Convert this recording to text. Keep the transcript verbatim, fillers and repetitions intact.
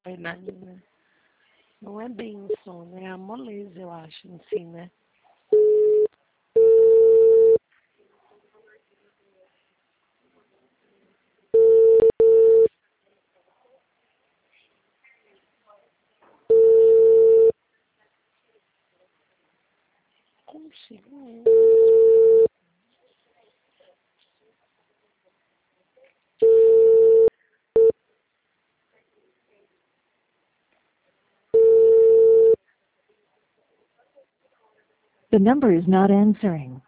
Verdade, né? Não é bem sono, é a moleza, eu acho, em si, né? Consigo. The number is not answering.